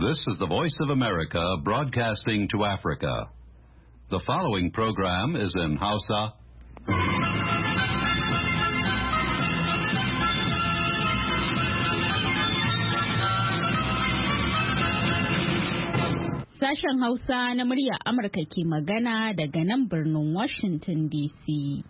This is the Voice of America broadcasting to Africa. The following program is in Hausa. Sashen Hausa na murya Amurka ke magana daga nan birnin Washington DC.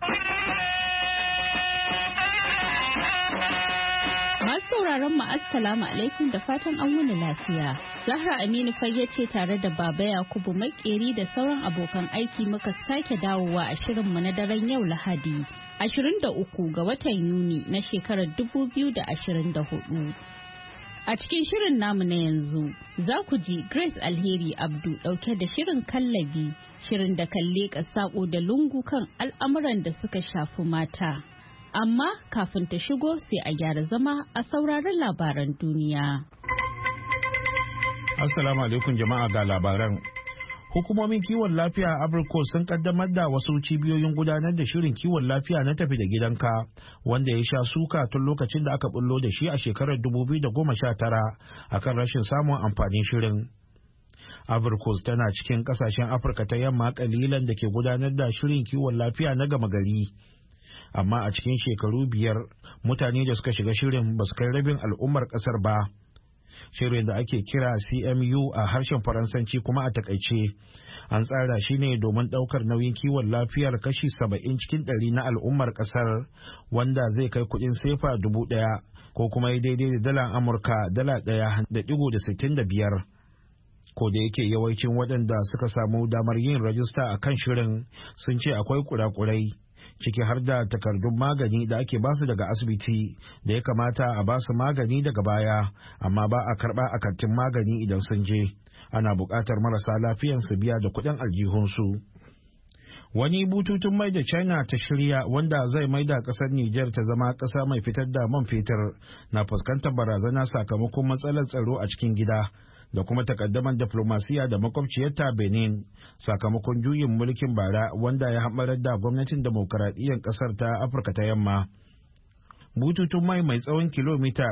Masu sauraron mu assalamu alaikum da fatan an wuni lafiya. Zahra Aminu Fayye ce tare da Baba Yakubu Makeri da sauran abokan aiki muka sake dawowa a shirinmu na daren yau Lahadi, 23 ga watan Yuni na shekarar 2024. A cikin shirin namu na yanzu, za ku ji Grace Alheri Abdu ɗauke da shirin kallabi, shirin da kan leƙa saƙo da lungu kan al'amuran da suka shafi mata. Amma kafin ta shigo sai a gyara zama a sauraron labaran duniya. Assalamu alaikum jama'a ga labaran. Hukumomin kiwon lafiya a Amurka sun kaddamar da wasu cibiyoyin gudanar da shirin kiwon lafiya na tafi da gidanka wanda ya sha suka tun lokacin da aka bullo da shi a shekarar 2019 akan rashin samun amfanin shirin. Amurka tana cikin kasashen Afirka ta yamma kalilan da ke gudanar da shirin kiwon lafiya na gama gari. Amma a cikin shekaru 5 mutane da suka shiga shirin ba su kai rabin al'ummar kasar ba. Shirin da ake kira CMU a harshen Faransanci kuma a takaice an tsara shi ne domin daukar nauyin kiwon lafiyar kashi 70 cikin 100 na al'ummar kasar, wanda zai kai kudin sefa 1,000 ko kuma daidai da dalar Amurka $1.65. Ko da yake yawancin waɗanda suka samu damar yin rajista a kan shirin sun ce akwai kurakurai, ciki har da takardun magani da ake basu daga asibiti da ya kamata a basu magani daga baya, amma ba a karɓa a kantin magani idan sun je. Ana buƙatar marasa lafiyan su biya da kuɗin aljihunsu. Wani bututun mai da China ta shirya wanda zai maida ƙasar Nijar ta zama ƙasa mai fitar da man fetur na fuskantar barazana sakamakon matsalar tsaro a cikin gida da kuma takaddaman diplomasiya da makwabciyarta Benin sakamakon juyin mulkin bara wanda ya haɓarar da gwamnatin demokaradiyyar ƙasar ta Afirka ta yamma. Bututun mai tsawon kilomita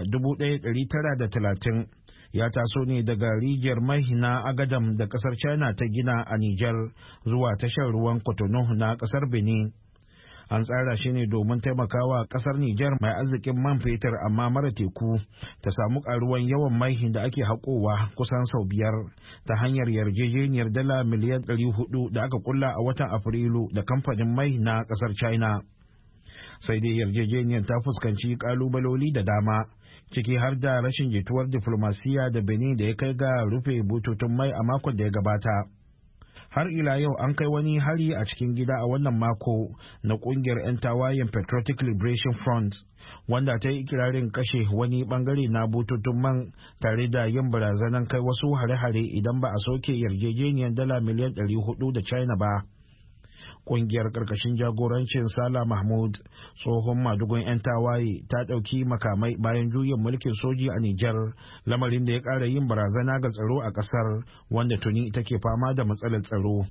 1,930 ya taso ne daga rijiyar mai na Agadam da ƙasar China ta gina a Nijar zuwa tashar ruwan Cotonou na ƙasar Benin. An tsara shi ne domin taimakawa kasar Nijar mai arzikin man fetur amma mara teku ta samu karuwan yawan mai da ake haƙowa kusan sau 5 ta hanyar yarjejeniyar dala miliyan 400 da aka kulla a watan Afrilu da kamfanin mai na kasar China. Sai dai yarjejeniyar ta fuskanci kalubaloli da dama, ciki har da rashin jituwar diflomasiya da Benin da ya kai ga rufe bututun mai a makon da ya gabata. Har ila yau an kai wani hari a cikin gida a wannan mako na kungiyar 'yan tawayen Patriotic Liberation Front, wanda ta yi ikirarin kashe wani bangare na bututun man tare da yin barazanan kai wasu hare-hare idan ba a soke yarjejeniyar dala miliyan 400 da China ba. Kungiyar karkashin jagorancin Salah Mahmud, tsohon madugun 'yan tawaye, ta ɗauki makamai bayan juyin mulkin soji a Nijar, lamarin da ya ƙara yin barazana ga tsaro a ƙasar wanda tuni take fama da matsalar tsaro.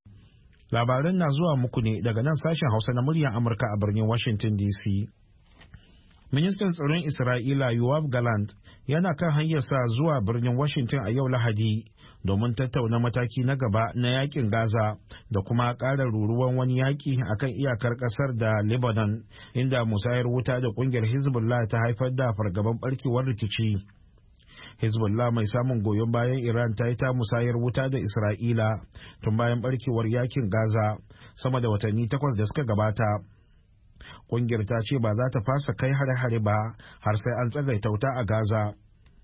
Labaran na zuwa muku ne daga nan sashen Hausa na muryar Amurka a birnin Washington DC. Ministan tsaron Isra'ila Yoav Gallant yana kan hanyarsa zuwa birnin Washington a yau Lahadi domin tattauna mataki na gaba na yakin Gaza da kuma ƙara ruruwan wani yaki akan iyakar ƙasar da Lebanon, inda musayar wuta da ƙungiyar Hezbollah ta haifar da fargaban barkewar rikici. Hezbollah mai samun goyon bayan Iran ta yi ta musayar wuta da Isra'ila tun bayan barkewar yakin Gaza sama da watanni 8 da suka gabata. Ƙungiyar ta ce ba za ta fasa kai hare-hare ba har sai an tsagaita wuta a Gaza.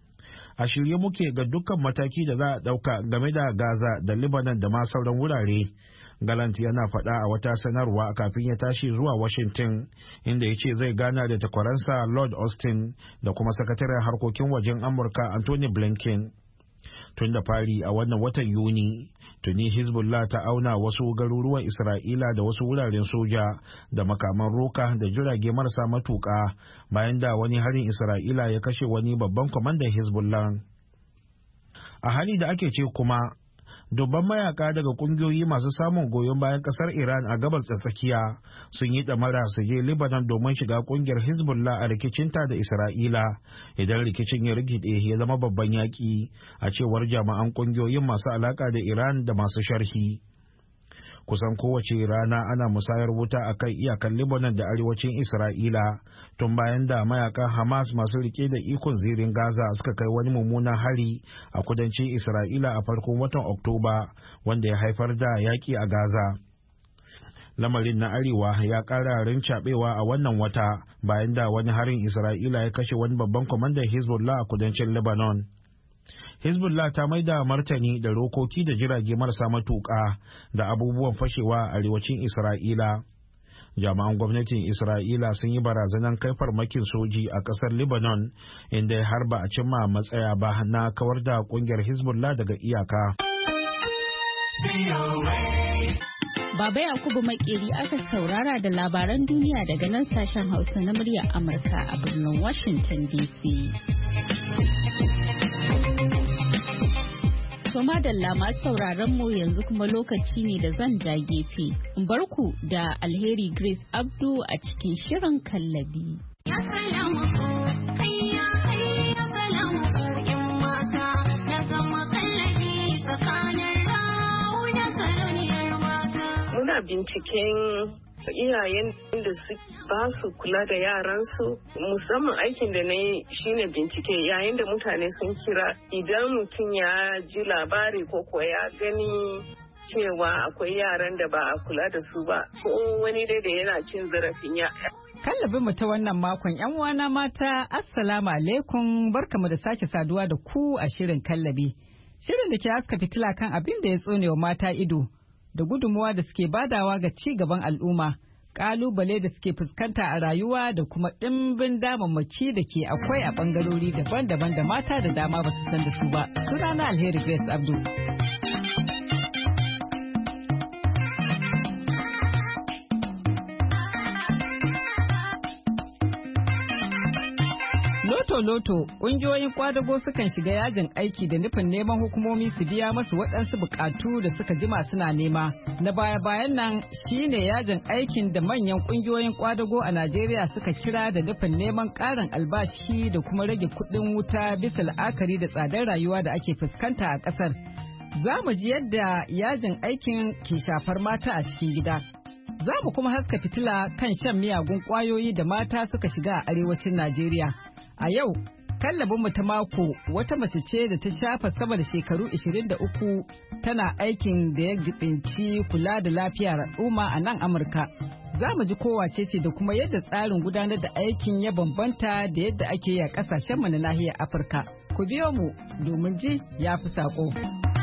A shirye muke ga dukkan mataki da za a ɗauka game da Gaza da Lebanon da ma sauran wurare. Gallant yana faɗa a wata sanarwa kafin ya tashi zuwa Washington, inda ya ce zai gana da takwaransa Lord Austin da kuma sakataren harkokin wajen Amurka Anthony Blinken. Tun da fari a wannan watan Yuni, tuni Hezbollah ta auna wasu garuruwan Isra'ila da wasu wuraren soja da makaman roka da jirage marasa matuƙa bayan da wani harin Isra'ila ya kashe wani babban kwamandan Hezbollah. A hali da ake ce kuma, Dubban mayaka daga kungiyoyi masu samun goyon bayan kasar Iran a gabas da tsakiya sun yi damara su je Lebanon domin shiga kungiyar Hezbollah a rikicinta da Isra'ila idan rikicin ya rikide ya zama babban yaki, a cewar jami'an kungiyoyin masu alaka da Iran da masu sharhi. Kusan kowace rana ana musayar wuta a kan iyakan Lebanon da arewacin Isra'ila tun bayan da mayakan Hamas masu rike da ikon zirin Gaza suka kai wani mummunan hari a kudancin Isra'ila a farkon watan Oktoba, wanda ya haifar da yaƙi a Gaza. Lamarin na arewa ya ƙara rincaɓewa a wannan wata bayan da wani harin Isra'ila ya kashe wani babban kwamandan Hezbollah a kudancin Lebanon. Hezbollah ta maida martani da rokoki da jirage marasa matuƙa da abubuwan fashewa a arewacin Isra'ila. Jami'an gwamnatin Isra'ila sun yi barazanan kai farmakin soji a ƙasar Lebanon, inda har ba a cimma matsaya ba na kawar da ƙungiyar Hezbollah daga iyaka. Baba Yakubu Makeri aka saurara da labaran duniya daga nan sashen Hausa na muryar Amurka a birnin Washington DC. To madalla masu sauraron mu yanzu kuma lokaci ne da zan ja gefe. In barku da Alheri Grace Abdu a cikin shirin kallabi. Muna binciken iyayen da su ba su kula da yaransu, musamman aikin da na yi shine bincike yayin da mutane sun kira, idan mutum ya ji labari ko kuwa ya gani cewa akwai yaran da ba a kula da su ba ko wani dai da yana cin zarafin ya. Kallabin mu ta wannan makon yan uwana mata, assalamu alaikum, barkamu da sake saduwa da ku a shirin kallabi. Shirin da ke haska fitila kan abin da ya tsonewa mata ido da gudunmuwa da suke badawa ga ci gaban al'umma, kalubale da suke fuskanta a rayuwa da kuma ɗimbin damammaki da ke akwai a ɓangarori daban-daban da mata da dama ba su san da su ba. Sunana Alheri Grace Abdu. Loto ƙungiyoyin kwadago sukan shiga yajin aiki da nufin neman hukumomi su biya masu waɗansu buƙatu da suka jima suna nema. Na baya-bayan nan shine yajin aikin da manyan ƙungiyoyin kwadago a Najeriya suka kira da nufin neman ƙarin albashi da kuma rage kuɗin wuta bisa la'akari da tsadar rayuwa da ake fuskanta a ƙasar. Za mu ji yadda yajin aikin ke shafar mata a cikin gida. Za mu kuma haska fitila kan shan miyagun ƙwayoyi da mata suka shiga a arewacin Najeriya. A yau, kallabinmu ta mako wata mace ce da ta shafa sama da shekaru 23 tana aikin da ya jibinci kula da lafiyar al'umma a nan Amurka. Za mu ji kowace ce da kuma yadda tsarin gudanar da aikin ya bambanta da yadda ake yi a ƙasashenmu na nahiyar Afirka. Ku biyo mu domin ji ya fi saƙo.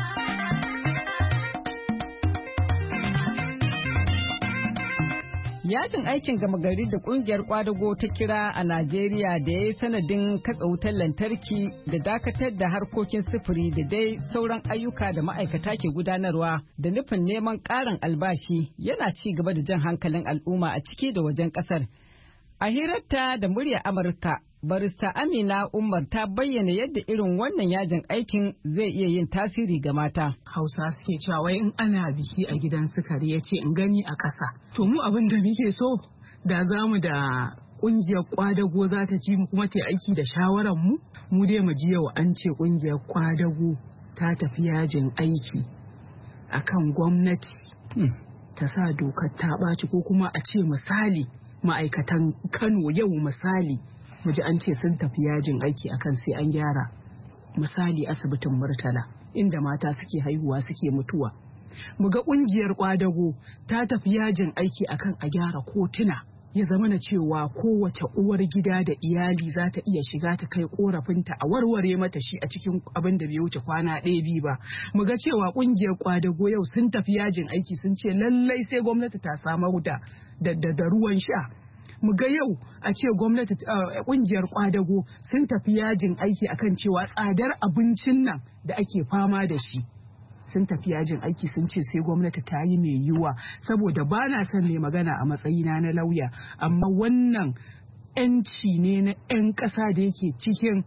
Yajin aikin gama gari da kungiyar kwadago ta kira a Najeriya da ya yi sanadin katsa wutar lantarki da dakatar da harkokin sufuri da dai sauran ayyuka da ma'aikata ke gudanarwa da nufin neman ƙarin albashi yana ci gaba da jan hankalin al'umma a ciki da wajen ƙasar. A hirarta da muryar Amurka, Barista Amina Umar ta bayyana yadda irin wannan yajin aikin zai iya yin tasiri ga mata. Hausa suke cewa wai in ana biki a gidan sukari ya ce in gani a ƙasa. To mu abin da muke so da zamu da ƙungiyar kwadago za ta ci mu kuma ta aiki da shawarar mu dai mu ji yau an ce ƙungiyar kwadago ta tafi yajin aiki akan gwamnati ta sa dokar ta ɓaci ko kuma a ce misali ma'aikatan Kano yau misali mu ji an ce sun tafi yajin aiki akan sai an gyara misali asibitin Murtala inda mata suke haihuwa suke mutuwa. Mu ga ƙungiyar kwadago ta tafi yajin aiki akan a gyara kotuna, ya zama na cewa kowace uwar gida da iyali za ta iya shiga ta kai korafinta a warware mata shi a cikin abin da bai wuce kwana ɗaya biyu ba. Mu ga cewa ƙungiyar kwadago yau sun tafi yajin aiki sun ce lallai sai gwamnati ta samar da ruwan sha. Mu ga yau a ce gwamnati ƙungiyar kwadago sun tafi yajin aiki akan cewa tsadar abincin nan da ake fama da shi. Sun tafi yajin aiki sun ce sai gwamnati ta yi mai yiwuwa, saboda ba na son ne magana a matsayina na lauya, amma wannan 'yanci ne na 'yan ƙasa da yake cikin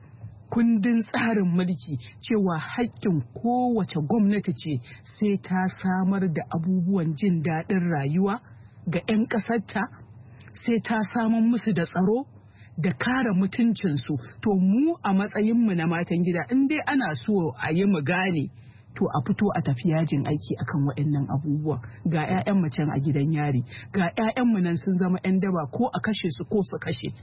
kundin tsarin mulki cewa haƙƙin kowace gwamnati ce sai ta samar da abubuwan jin daɗin rayuwa ga 'yan ƙasarta, sai ta samar musu da tsaro da kare mutuncinsu. To mu a matsayinmu na matan gida in dai ana so a yi mu gane, to a fito a tafi yajin aiki akan waɗannan abubuwan. Ga 'ya'yan macen a gidan yari, ga 'ya'yanmu nan sun zama 'yan daba, ko a kashe su ko su kashe.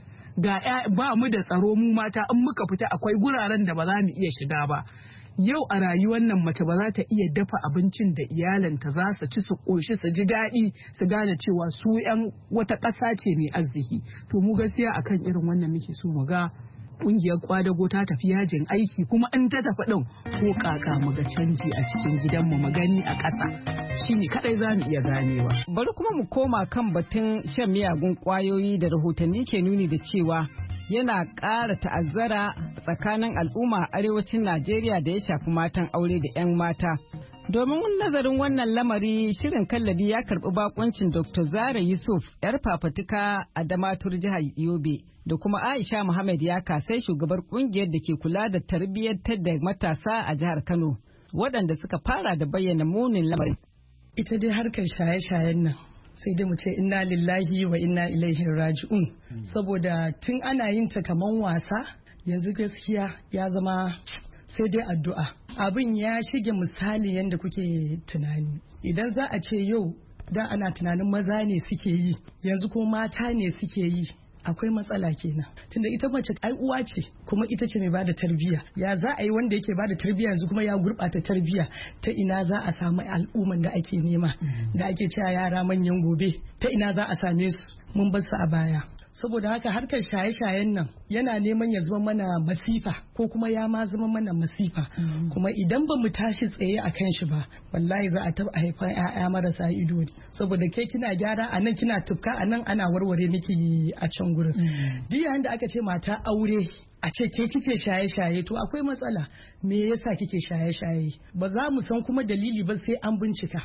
Ba mu da tsaro mu mata, in muka fita akwai guraren da ba za mu iya shiga ba. Yau a rayuwar nan mace ba za ta iya dafa abincin da iyalanta za su ci su ƙoshi su ji daɗi su gane cewa su 'yan wata ƙasa ce mai arziki. To mu gaskiya akan irin wannan muke so mu ga ƙungiyar kwadago ta tafi yajin aiki, kuma in ta tafi ɗin ko kaka mu ga canji a cikin gidanmu mu gani a ƙasa, shine kadai za mu iya ganewa. Bari kuma mu koma kan batun shan miyagun ƙwayoyi da rahotanni ke nuni da cewa yana ƙara ta'azzara tsakanin al'umma a arewacin Najeriya da ya shafi matan aure da 'yan mata. Domin nazarin wannan lamari, shirin kallabi ya karɓi bakuncin Dr. Zara Yusuf, 'yar fafatuka a Damatur jihar Yobe, da kuma Aisha Muhammad ya kasai shugabar kungiyar da ke kula da tarbiyyantar da matasa a jihar Kano, waɗanda suka fara da bayyana munin lamarin. Ita dai harkar shaye-shayen nan sai dai mu ce inna lillahi wa inna ilaihi raji'un, saboda tun ana yin ta kaman wasa, yanzu gaskiya ya zama sai dai addu'a. Abin ya shige misali yadda kuke tunani. Idan za a ce yau da ana tunanin maza ne suke yi, yanzu ko mata ne suke yi, akwai matsala kenan. Tunda ita mace ai uwa ce, kuma ita ce mai bada tarbiyya. Ya za a yi wanda yake bada tarbiyya yanzu kuma ya gurɓata tarbiyya? Ta ina za a samu al'umman da ake nema, da ake cewa yara manyan gobe? Ta ina za a same su? Mun bar su a baya. Saboda haka harkar shaye-shayen nan yana neman ya zama mana masifa, ko kuma ya ma zama mana masifa. Kuma idan ba mu tashi tsaye a kan shi ba, wallahi za a taɓa haifan 'ya'ya marasa ido ne. Saboda ke kina gyara a nan, kina tufka a nan, ana warware miki a can gurin. Duk yayin da aka ce mata aure a ce ke kike shaye-shaye, to akwai matsala. Me yasa kike shaye-shaye? Ba za mu san kuma dalili ba sai an bincika.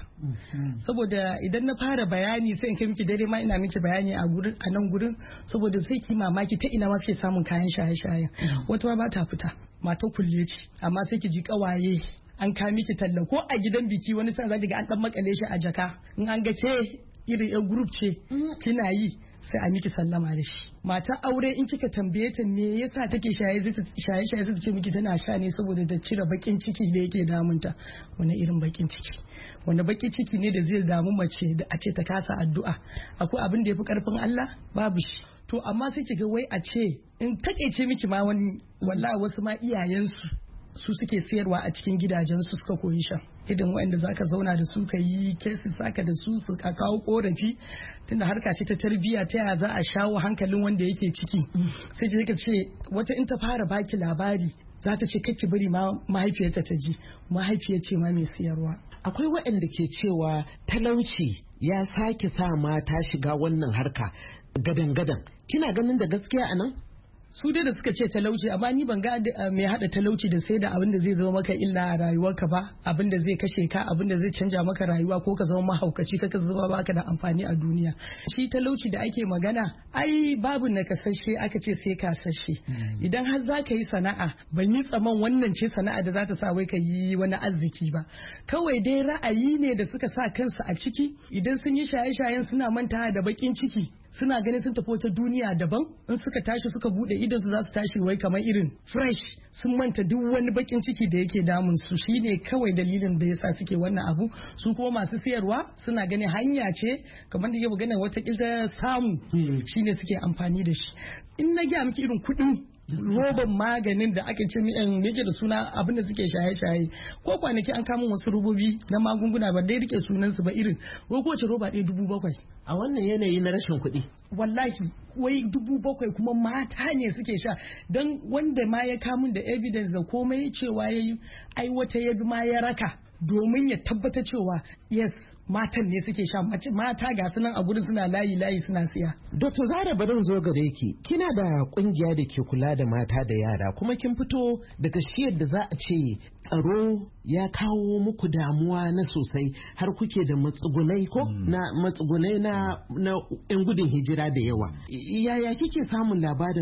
Saboda idan na fara bayani sai in kai miki dare ma ina miki bayani a nan gurin, saboda sai ki mamaki ta ina ma suke samun kayan shaye-shaye. Wata ba ta fita, mata kulle ce, amma sai ki ji kawaye an ka miki talla, ko a gidan biki wani san zaki ga an dan makale shi a jaka, in an ga ke irin yan group ce kina yi, sai a miki sallama da shi. Matan aure in kika tambaye ta me yasa take shaye zai ce miki tana sha ne saboda ta cire bakin ciki da yake damunta. Wani irin bakin ciki? Wani bakin ciki ne da zai damu mace da a ce ta kasa addu'a? Akwai abin da yafi karfin Allah? Babu shi. To amma sai kiga wai a ce in takeice miki ma wani, wallahi wasu ma iyayensu su suke sayarwa a cikin gidajensu suka koyi shan. Idan waɗanda za ka zauna da su ka yi kesi saka da su su ka kawo korafi, tunda harka ce ta tarbiyya, ta yaya za a shawo hankalin wanda yake ciki. Sai ka ce wata in ta fara baki labari za ta ce kake bari ma mahaifiyarta ta ji, mahaifiyar ce ma mai siyarwa. Akwai waɗanda ke cewa talauci ya sake sa mata shiga wannan harka gadan-gadan. Kina ganin da gaskiya a nan? Su dai da suka ce talauci, amma ni ban ga mai hada talauci da sai da abin da zai zama maka illa a rayuwarka ba, abin da zai kashe ka, abin da zai canja maka rayuwa, ko ka zama mahaukaci, ka zama baka da amfani a duniya. Shi talauci da ake magana, ai babu nakasashe aka ce sai kasashe. Idan har za ka yi sana'a, ban yi tsaman wannan ce sana'a da za ta sa wai ka yi wani arziki ba. Kawai dai ra'ayi ne da suka sa kansu a ciki. Idan sun yi shaye-shayen suna mantawa da bakin ciki, suna ganin sun tafi wata duniya daban, in suka tashi suka bude idan su za su tashi wai kamar irin fresh, sun manta duk wani bakin ciki da yake damun su. Shine kawai dalilin da yasa suke wannan abu. Su kuma masu siyarwa suna ganin hanya ce kamar da yake magana wata kilta samu, shine suke amfani da shi. In na ga miki irin kuɗin roban maganin da ake ce yake da suna abin da suke shaye-shaye, ko kwanaki an kama wasu robobi na magunguna ba dai rike sunansu ba, irin wai kowace roba ɗaya 7,000 a wannan yanayi na rashin kuɗi. Wallahi wai 7,000 kuma mata ne suke sha. Don wanda ma ya kamun da evidence da komai cewa yayi ai wata ya bi ma ya raka domin ya tabbata cewa yes matan ne suke sha, mata ga sunan a gurin suna layi suna siya. Dr. Zara, barin zo gare ki, kina da kungiya da ke kula da mata da yara, kuma kin fito daga shiyar da za a ce tsaro ya kawo muku damuwa na sosai, har kuke da matsugunai ko na matsugunai na yan gudun hijira da yawa. Yaya kike samun labarin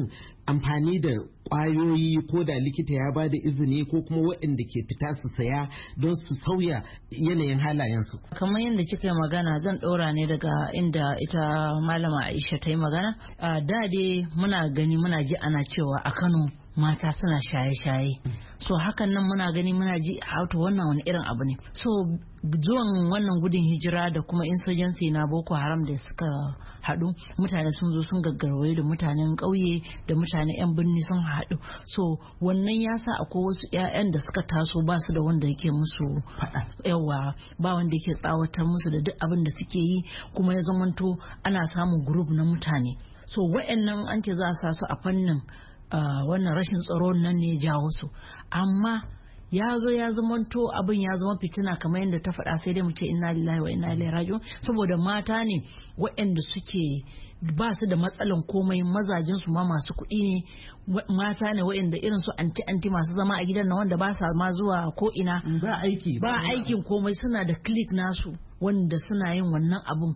amfani da ƙwayoyi ko da likita ya ba da izini ko kuma waɗanda ke fita su saya don su sauya yanayin halayensu. Kamar yadda kika yi magana zan ɗora ne daga inda ita malama Aisha ta yi magana. Da dai muna gani muna ji ana cewa a Kano mata suna shaye-shaye. So hakan nan muna gani muna ji to wannan wani irin abu ne. So zuwan wannan gudun hijira da kuma insurgency na Boko Haram da suka haɗu, mutane sun zo sun gaggarwaye da mutanen ƙauye da mutane 'yan birni sun haɗu. So wannan ya sa akwai wasu 'ya'yan da suka taso ba su da wanda yake musu yawa, ba wanda yake tsawatar musu da duk abin da suke yi, kuma ya zamanto ana samun group na mutane. So wa'annan an ce za a sa su a fannin wannan rashin tsaro nan ne ya jawo su, amma ya zo ya zamanto abin ya zama fitina kamar yadda ta faɗa, sai dai mu ce inna lillahi wa inna ilaihi raji'un, saboda mata ne waɗanda suke ba su da matsalan komai, mazajin su ma masu kuɗi ne, mata ne waɗanda irin su anti masu zama a gidan na wanda ba sa ma zuwa ko ina, ba aikin komai, suna da click nasu wanda suna yin wannan abun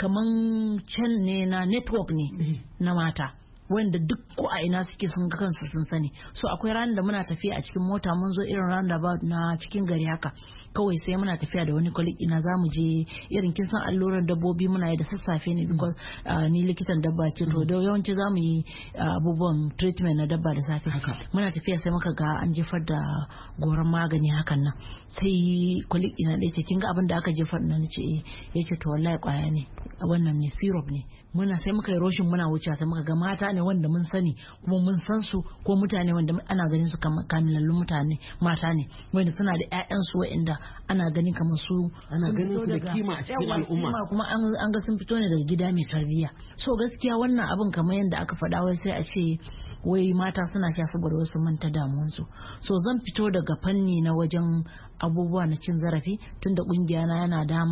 kaman can ne na network ne na mata wanda duk ko a ina suke sun ga kansu sun sani. So akwai ranar da muna tafiya a cikin mota, mun zo irin roundabout na cikin gari haka, kawai sai muna tafiya da wani colleague ina zamu je irin kin san alluran dabbobi muna yi da sassafe ne because ni likitan dabba ce, to da yawanci zamu yi abubuwan treatment na dabba da safe. Muna tafiya sai muka ga an jefar da goran magani hakan nan, sai colleague ina da ce kin ga abin da aka jefar nan, ce yace to wallahi kwaya ne, wannan ne syrup ne. Muna sai muka yi roshin muna wuce, sai muka ga mata ne wanda mun sani kuma mun san su, ko mutane wanda ana ganin su kamilallun mutane, mata ne wanda suna da ƴaƴan su wanda ana ganin kamar su, ana ganin su da kima a cikin al'umma, kuma an ga sun fito ne daga gida mai tarbiyya. So gaskiya wannan abin kamar yadda aka faɗa, wai sai a ce wai mata suna sha saboda wasu manta damuwansu. So zan fito daga fanni na wajen abubuwa na cin zarafi, tunda kungiya na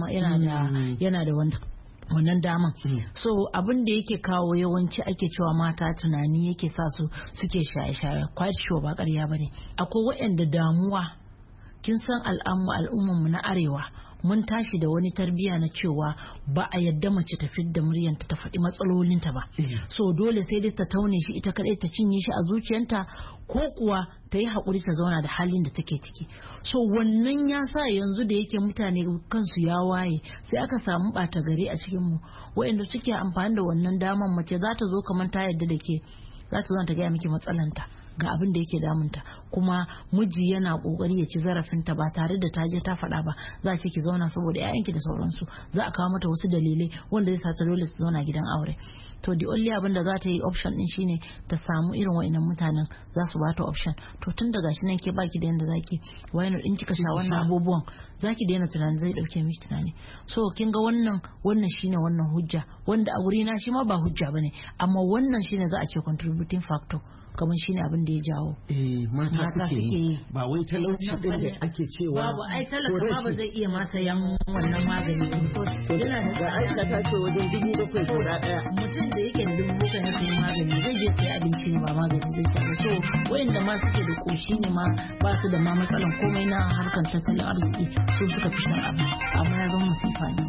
yana da wannan daman. So abin da yake kawo yawanci ake cewa mata tunani yake sa su suke shaye-shaye, quite sure ba ƙarya bane. Akwai waɗanda damuwa, kin san al'umman mu na arewa mun tashi da wani tarbiya na cewa ba a yadda mace ta fidda muryanta ta faɗi matsalolinta ba. So dole sai dai ta taune shi ita kadai, ta cinye shi a zuciyarta, ko kuwa ta yi haƙuri ta zauna da halin da take ciki. So wannan ya sa yanzu da yake mutane kansu ya waye, sai aka samu ɓata gari a cikin mu waɗanda suke amfani da wannan daman. Mace za ta zo kamar ta yadda da ke, za ta zo ta gaya miki matsalanta ga abin da yake damunta, kuma miji yana kokari ya ci zarafinta ba tare da ta je ta faɗa ba. Za a ce ki zauna saboda ƴaƴanki da sauransu, za a kawo mata wasu dalilai wanda zai sa ta dole su zauna gidan aure. To the only abin da za ta yi option din shine ta samu irin wa'annan mutanen za su bata option. To tun daga shi nan ke baki da yanda zaki, wayar in kika sha wannan abubuwan zaki daina tunani, zai dauke miki tunani. So kin ga wannan shine wannan hujja, wanda a wuri na shi ma ba hujja bane, amma wannan shine za a ce contributing factor, kamar shine abin da ya jawo. Mata suke yi, ba wai talauci din da ake cewa babu, ai talaka ba zai iya ma sayan wannan magani. Yana da Aisha ta ce wajen 7,000 guda daya. Mutum da yake da 7,000 na sayan magani zai je sai abinci ne, ba magani zai sha. So wayanda ma suke da koshi ne ma ba su da ma matsalan komai na harkar tattalin arziki, su suka fi shan abu, amma ya zama masifa ne.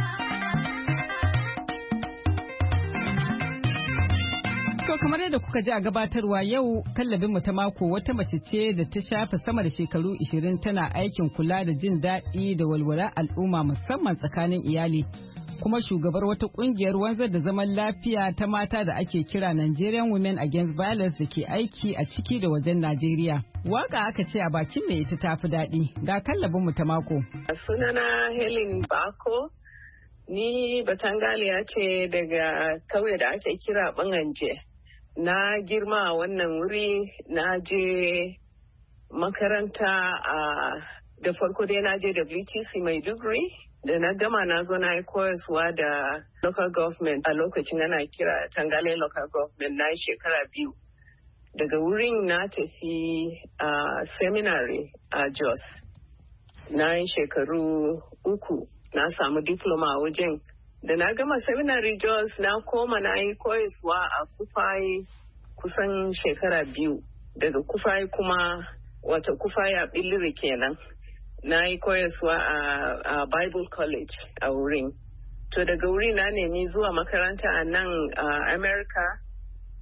To kamar yadda kuka ji a gabatarwa yau, kallabinmu ta mako wata mace ce da ta shafe sama da shekaru 20 tana aikin kula da jin daɗi da walwalar al'umma musamman tsakanin iyali, kuma shugabar wata kungiyar wanzar da zaman lafiya ta mata da ake kira Nigerian Women Against Violence da ke aiki a ciki da wajen Najeriya. Waka aka ce a bakin mai ita tafi daɗi. Ga kallabinmu ta mako. Sunana Helen Bako, ni Batangaliya ce daga kauye da ake kira Banganje. Na girma a wannan wuri, na je makaranta da farko dai na je WTC Maiduguri, da na gama na zo na yi koyaswa da local government a lokacin ana kira Tangale local government, na yi shekara 2. Daga wurin na tafi seminary a Jos, na yi shekaru 3, na samu diploma a wajen. Da na gama seminary Jos na koma na yi koyaswa a Kufai kusan shekara 2. Daga Kufai kuma wata Kufai a Billiri kenan. Na yi koyaswa a Bible College a wurin. To daga wuri na nemi zuwa makaranta a nan America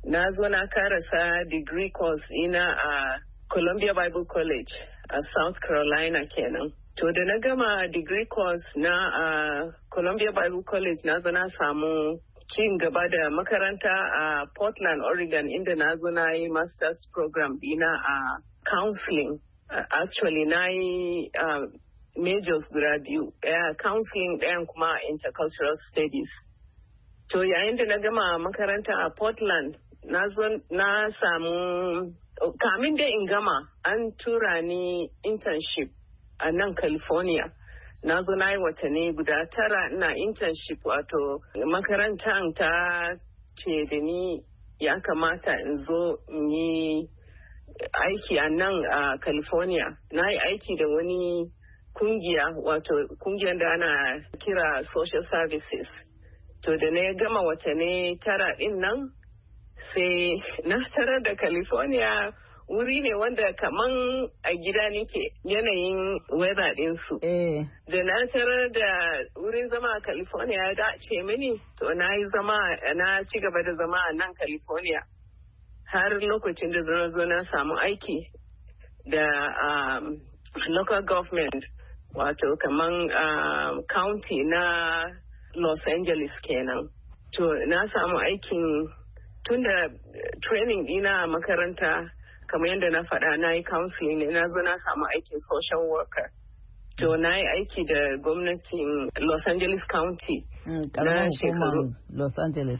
na zo na karasa degree course ina a Columbia Bible College a South Carolina kenan. To da na gama degree course na Columbia Bible College na zo na samu cin gaba da makaranta a Portland, Oregon, inda na zo na yi master's program dina a counseling. Actually na yi majors guda biyu, ɗaya counseling ɗayan kuma intercultural studies. To yayin da na gama makaranta a Portland, na samu, kamin da in gama an tura ni internship a nan California. Na zo na yi watanni guda 9 ina internship, wato makarantar ta ce da ni ya kamata in zo in yi aiki a nan a California. Na yi aiki da wani kungiya, wato kungiyar da ana kira social services. To da na gama watanni 9 din nan, sai na tarar da California wuri ne wanda kaman a gida nake, yanayin weather ɗinsu. Da na tarar da wurin zama a California ya dace mini, to na ci gaba da zama a nan California har lokacin da zo na samu aiki da local government, wato kaman county na Los Angeles kenan. To na samu aikin tun da training dina a makaranta, kamar yadda na faɗa, na yi counseling ne, na zo na samu aikin social worker. To na yi aiki da gwamnatin Los Angeles County na shekaru. Los Angeles.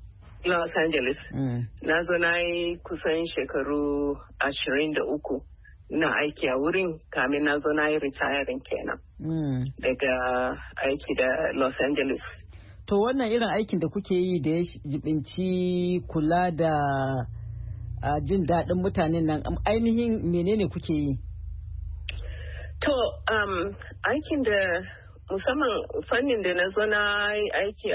Na zo na yi kusan shekaru 23 na aiki a wurin, kamin na zo na yi retiring kenan daga aiki da Los Angeles. To wannan irin aikin da kuke yi da ya jibinci kula da jin daɗin mutanen nan, ainihin menene kuke yi? To aikin da musamman fannin da na zo na yi aiki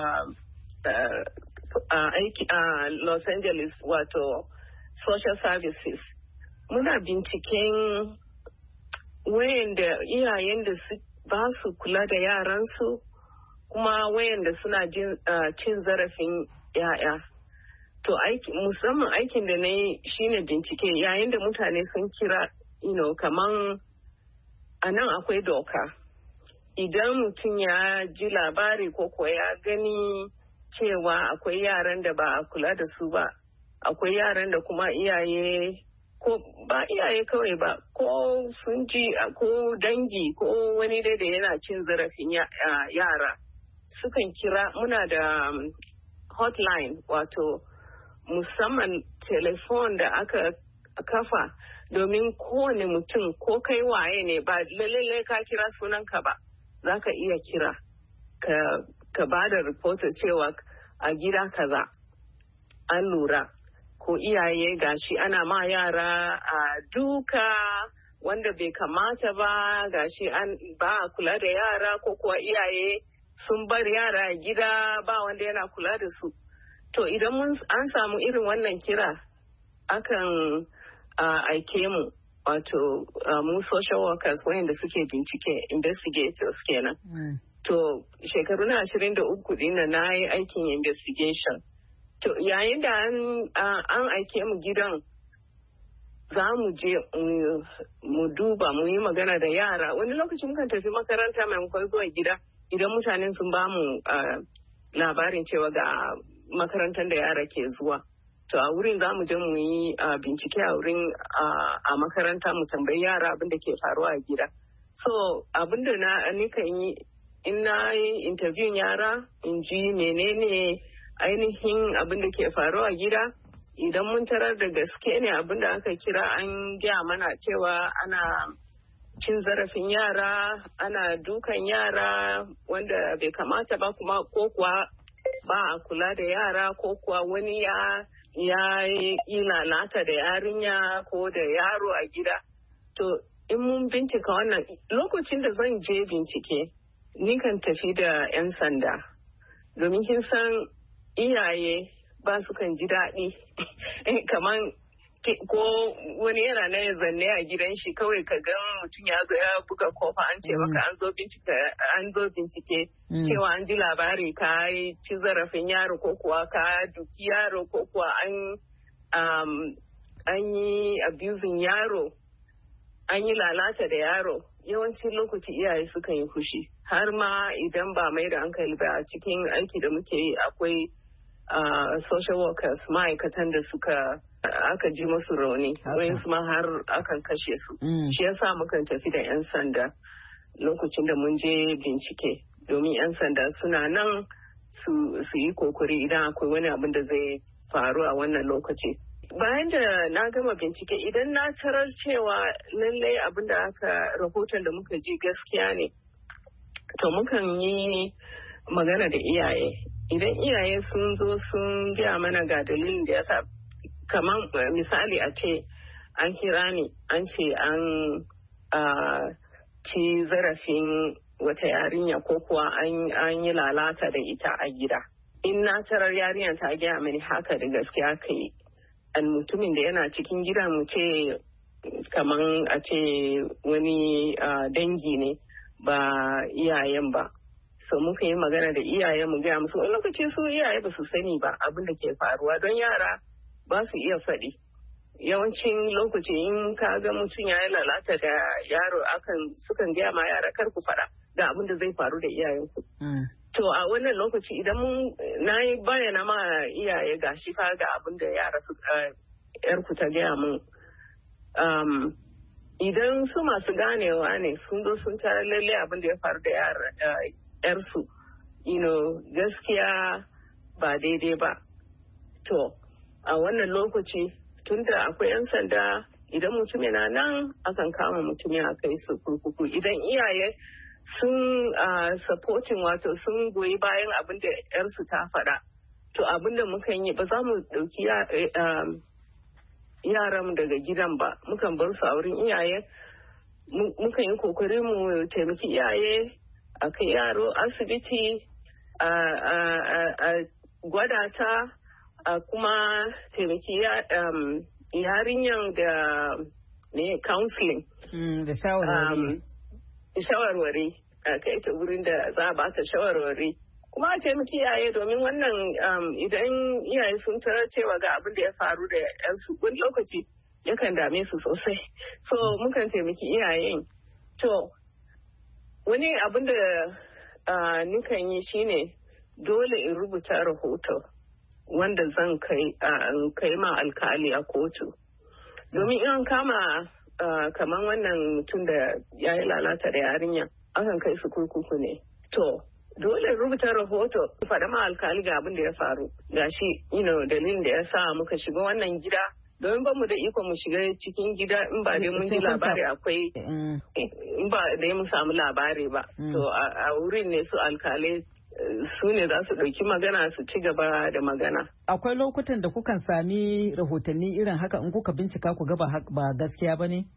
a Los Angeles, wato social services, muna binciken wayanda iyayen da ba su kula da yaransu, kuma wayanda suna cin zarafin yaya. To musamman aikin da na yi shine bincike yayin da mutane sun kira, kaman a nan akwai doka. Idan mutum ya ji labari ko ya gani cewa akwai yaran da ba a kula da su ba, akwai yaran da kuma iyaye, ko ba iyaye kawai ba, ko sun ji ko dangi ko wani dai da yana cin zarafin yara, sukan kira. Muna da hotline, wato musamman telefon da aka kafa domin kowane mutum, ko kai waye ne, ba lalle ka kira sunanka ba, za ka iya kira ka ba da rahoto cewa a gida kaza an lura ko iyaye gashi ana ma yara a duka wanda bai kamata ba, gashi ba a kula da yara, ko kuwa iyaye sun bar yara a gida ba wanda yana kula da su. To idan an samu irin wannan kira, akan aike mu, wato mu social workers wayanda suke bincike, investigators kenan. To shekaru na 23 din na yi aikin investigation. To yayin da an aike mu gidan, za mu je mu duba, mu yi magana da yara. Wani lokaci mukan tafi makaranta maimakon zuwa gida, idan mutanen sun ba mu labarin cewa ga makarantar da yara ke zuwa. To a wurin za mu je mu yi bincike a wurin a makaranta, mu tambayi yara abin da ke faruwa a gida. So abin da nikan yi, in na yi interview yara, in ji menene ainihin abin da ke faruwa a gida. Idan mun tarar da gaske ne abin da aka kira, an gaya mana cewa ana cin zarafin yara, ana dukan yara wanda bai kamata ba, kuma ko kuwa ba a kula da yara, ko kuwa wani ya yi lalata da yarinya ko da yaro a gida. To in mun bincika wannan, lokacin da zan je bincike, ni kan tafi da 'yan sanda, domin kin san iyaye ba su kan ji daɗi kamar ko wani yana na zanne a gidan shi kawai ka ga mutum ya zo ya buga kofa an ce maka an zo bincike cewa an ji labari ka yi ci zarafin yaro ko kuwa ka duki yaro ko kuwa an yi abusing yaro, an yi lalata da yaro. Yawancin lokaci iyaye sukan yi fushi har ma idan ba mai da hankali ba a cikin aiki da muke yi akwai social workers ma'aikatan da aka ji masu rauni wayansu ma har akan kashe su. Shi yasa mukan tafi da 'yan sanda lokacin da mun je bincike domin 'yan sanda suna nan su yi kokari idan akwai wani abin da zai faru a wannan lokaci. Bayan da na gama bincike idan na tarar cewa lallai abin da rahoton da muka ji gaskiya ne, to mukan yi magana da iyaye. Idan iyaye sun zo sun gaya mana ga dalilin da yasa, kamar misali a ce an kira ni an ce an ci zarafin wata yarinya ko kuwa an yi lalata da ita a gida. In na tarar yarinya ta gaya mani haka da gaskiya ka yi, an mutumin da yana cikin gida mu ce kaman a ce wani dangi ne ba iyayen ba. So muka yi magana da iyayen mu gaya musu wani lokaci su iyaye ba su sani ba abin da ke faruwa don yara ba su iya faɗi. Yawancin lokaci in ka ga mutum ya yi lalata da yaro sukan gaya ma yara kar ku faɗa ga abin da zai faru da iyayenku. To a wannan lokaci idan na yi bayyana ma iyaye ga shi fa ga abin da yara yarku ta gaya mun. Idan su masu ganewa ne sun zo sun tara lalle abin da ya faru da yarsu, gaskiya ba daidai ba. To a wannan lokaci tunda akwai 'yan sanda idan mutum yana nan akan kama mutum ya kai su kurkuku. Idan iyaye sun supporting wato sun goyi bayan abin da yarsu ta faɗa, to abin da mukan yi ba za mu ɗauki yaran daga gidan ba, mukan bar su a wurin iyaye. Mukan yi kokari mu taimaki iyaye a kai yaro asibiti a gwada ta a kuma taimaki yarinyan da counseling da shawarwari a kai ta wurin da za a ba ta shawarwari kuma a taimaki iyaye domin wannan idan iyaye sun tarar cewa ga abin da ya faru da yansu wani lokaci yakan dame su sosai, so mukan taimaki iyayen. To wani abin da nukan yi shine dole in rubuta rahoto wanda zan kai ma alkali a kotu domin in kama kamar wannan mutum da ya yi lalata da yarinya akan kai su kurkuku ne. To dole rubuta rahoto faɗa ma alkali ga abin da ya faru gashi dalilin da ya sa muka shiga wannan gida domin ba mu da iko mu shiga cikin gida in ba dai mun ji labari akwai in ba dai mun samu labari ba. To a wurin ne su alkalai su ne za su ɗauki magana su ci gaba da magana. Akwai lokutan da kukan sami rahotanni irin haka in kuka bincika ku ga ba gaskiya ba ne?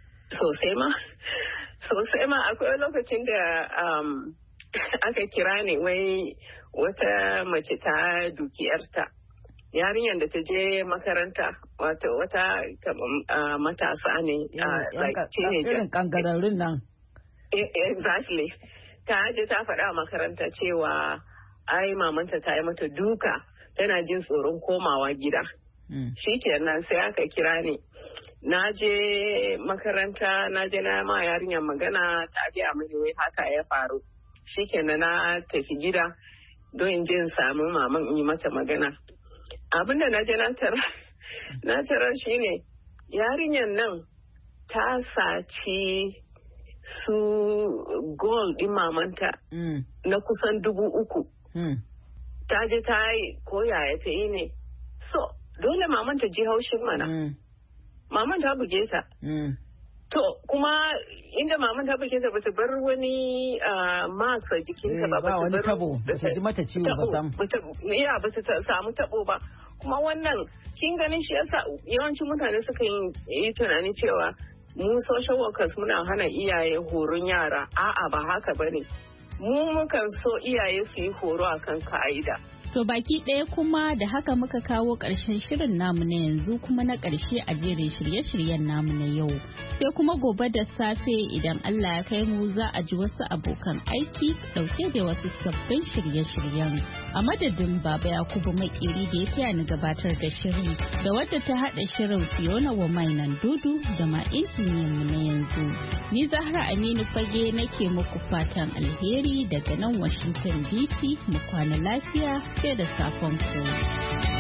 Sosai ma akwai lokacin da aka kira ne wai wata mace ta duki yarta. Yarinyar da ta je makaranta wata matasa ne like teenager. Irin kangararrun nan. Exactly. Ta je ta faɗa a makaranta cewa ai mamanta ta yi mata duka tana jin tsoron komawa gida. Shi kenan sai aka kira ni. Na je makaranta na je na ma yarinyar magana ta gaya mini wai haka ya faru. Shi kenan na tafi gida don in je in samu maman in yi mata magana. Abin da na je na tara shi ne yarinyar nan ta saci su gold din mamanta na kusan 3,000. Ta je ta yi ko yaya ta yi ne. So dole mamanta ji haushin mana. Maman ta buge ta. To kuma inda maman ta buge ta bata bar wani marks a jikinta ba. Ba wani tabo, bata ji mata ciwo ba sam. Bata samu tabo ba. Kuma wannan kin ganin shi yasa yawancin mutane suka yi tunani cewa mu social workers muna hana iyaye horon yara. A'a ba haka bane. Mu mukan so iyaye su yi horo akan ka'ida. To baki ɗaya kuma da haka muka kawo ƙarshen shirin namu na yanzu kuma na ƙarshe a jerin shirye-shiryen namu na yau. Sai kuma gobe da safe idan Allah ya kai mu za a ji wasu abokan aiki ɗauke da wasu sabbin shirye-shiryen. A madadin Baba Yakubu Makeri da ya taya ni gabatar da shirin da wadda ta haɗa shirin Fiona Wamainan Dudu da ma injiniyan mu na yanzu. Ni Zahra Aminu Fage nake muku fatan alheri daga nan Washington DC mu kwana lafiya sai da safen ku.